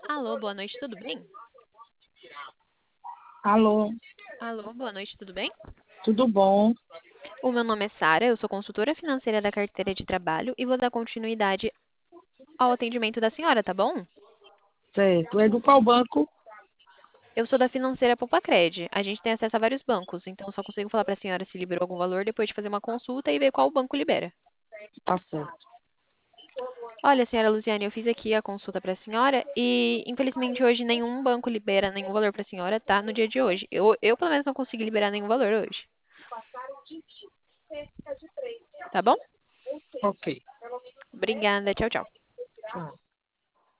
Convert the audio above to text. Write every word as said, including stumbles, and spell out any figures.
Alô, boa noite, tudo bem? Alô, Alô, boa noite, tudo bem? tudo bom? O meu nome é Sara, eu sou consultora financeira da carteira de trabalho e vou dar continuidade ao atendimento da senhora, tá bom? Certo. É do qual banco? Eu sou da financeira Popacred. A gente tem acesso a vários bancos, então eu só consigo falar para a senhora se liberou algum valor depois de fazer uma consulta e ver qual banco libera. Tá certo. Olha, senhora Luciane, eu fiz aqui a consulta para a senhora e, infelizmente, hoje nenhum banco libera nenhum valor para a senhora, tá? No dia de hoje. Eu, eu, pelo menos, não consegui liberar nenhum valor hoje. Tá bom? Ok. Obrigada, tchau, tchau. Tchau.